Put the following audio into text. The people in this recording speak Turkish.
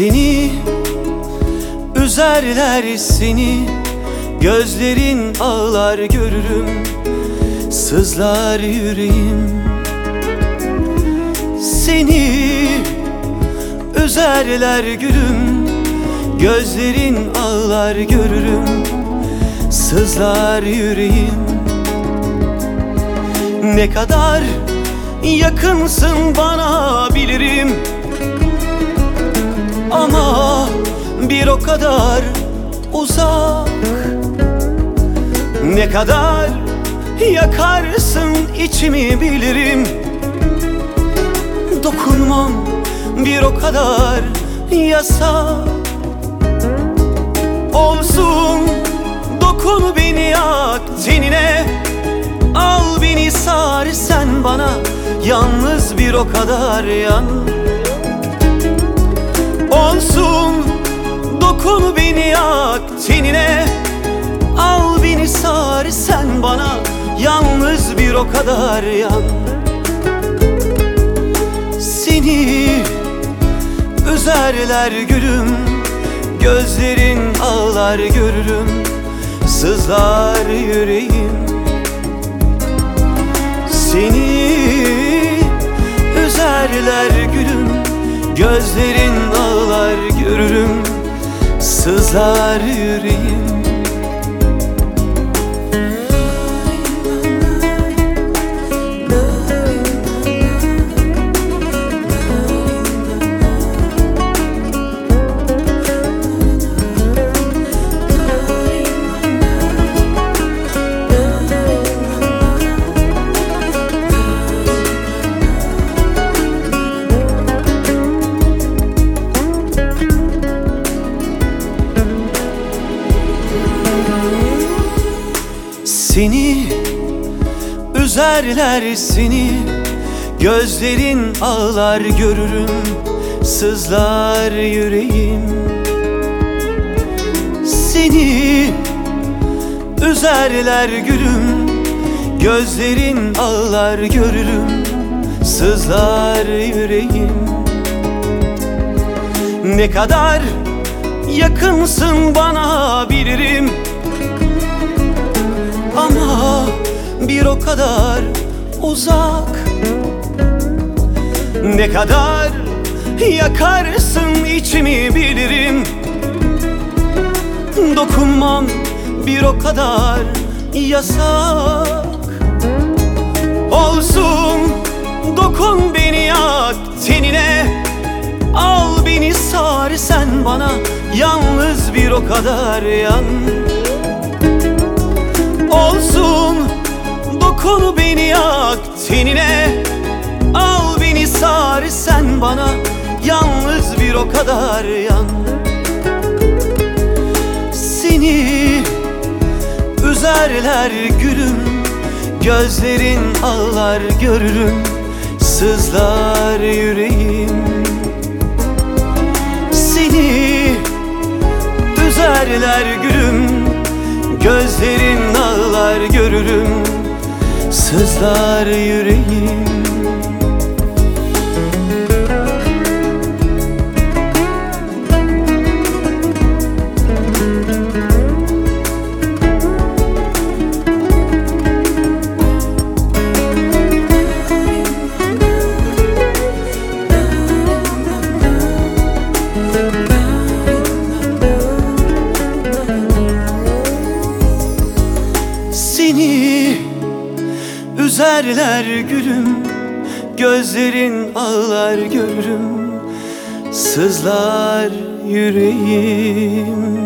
Seni üzerler seni, gözlerin ağlar görürüm, sızlar yüreğim. Seni üzerler gülüm, gözlerin ağlar görürüm, sızlar yüreğim. Ne kadar yakınsın bana bilirim, ama bir o kadar uzak. Ne kadar yakarsın içimi bilirim, dokunmam bir o kadar yasak. Olsun dokun beni, yak tenine, al beni sar sen bana, yalnız bir o kadar yan. Olsun dokun beni, yak tenine, al beni sar sen bana, yalnız bir o kadar yan. Seni üzerler gülüm, gözlerin ağlar görürüm, sızlar yüreğim. Seni üzerler gülüm, gözlerin ağlar görürüm, sızlar yüreğim. Seni üzerler seni, gözlerin ağlar görürüm, sızlar yüreğim. Seni üzerler gülüm, gözlerin ağlar görürüm, sızlar yüreğim. Ne kadar yakınsın bana bilirim, ama bir o kadar uzak. Ne kadar yakarsın içimi bilirim, dokunmam bir o kadar yasak. Olsun dokun beni, yak tenine, al beni sar sen bana, yalnız bir o kadar yan. Olsun dokun beni, yak tenine, al beni sar sen bana, yalnız bir o kadar yan. Seni üzerler gülüm, gözlerin ağlar görürüm, sızlar yüreğim. Seni üzerler gülüm, gözlerin ağlar görürüm, sızlar yüreğim. Seni üzerler gülüm, gözlerin ağlar görürüm, sızlar yüreğim.